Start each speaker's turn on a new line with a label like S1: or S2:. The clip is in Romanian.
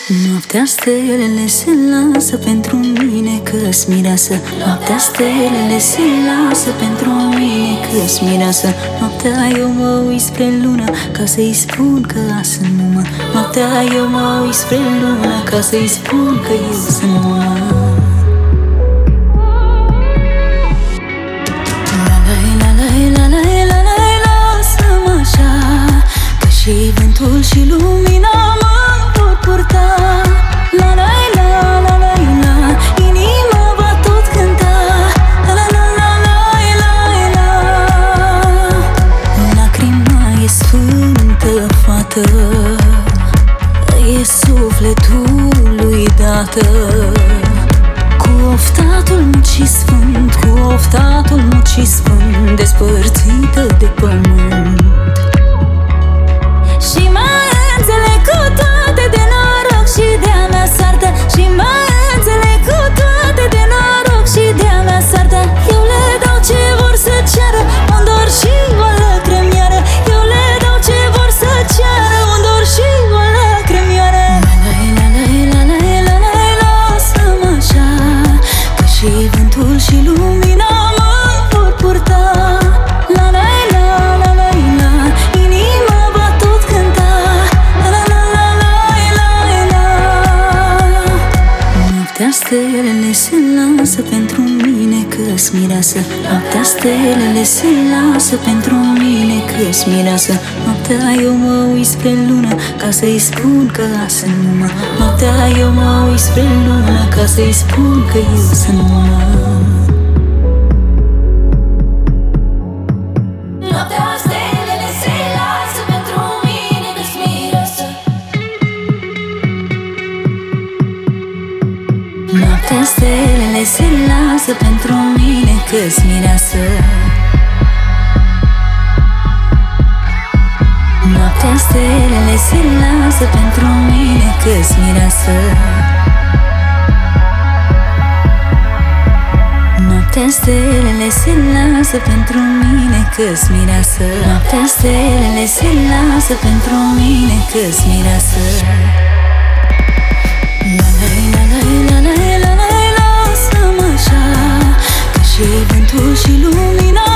S1: Noaptea stelele se lasă pentru mine că-s mireasă. Noaptea stelele se lasă pentru mine că-s mireasă. Noaptea eu mă uit spre lună ca să-i spun că sunt numă. Noaptea eu mă uit spre lună ca să-i spun că eu sunt numă. Lasă-mă așa, că și vântul și lumina mă vor purta. La la la la la la, inima va tot cânta. La la la la la la la. Lacrima e sfântă fată, e sufletul lui dată. Cu oftatul mucii sfânt, cu oftatul mucii sfânt, despărțită de pământ. Și mă înțeleg cu toate de noroc și de-a mea soartă. Și mă înțeleg cu toate de noroc și de-a mea soartă. Eu le dau ce vor să ceară, un dor și o lăcrămioară. Eu le dau ce vor să ceară, un dor și o lăcrămioară. Lasă-mă așa, că și vântul și lumina mă vor purta. La la la la la la, inima va tot cânta. La la la la la la. Noaptea stelele se lasă pentru mine că-s mireasă. Noaptea stelele se lasă pentru mine că-s mireasă. Noaptea eu mă uit spre lună ca să-i spun că sunt numă. Noaptea eu mă uit spre lună ca să-i spun că eu sunt numă. Noaptea stelele se lasă pentru mine că-s mireasă. Noaptea stelele se lasă pentru mine că-s mireasă. Noaptea stelele se lasă pentru mine că-s mireasă. Noaptea stelele se lasă pentru mine că-s mireasă. Noaptea stelele se lasă pentru mine că-s mireasă. La la la la la la la, lasă-mă așa, că și vântul și lumina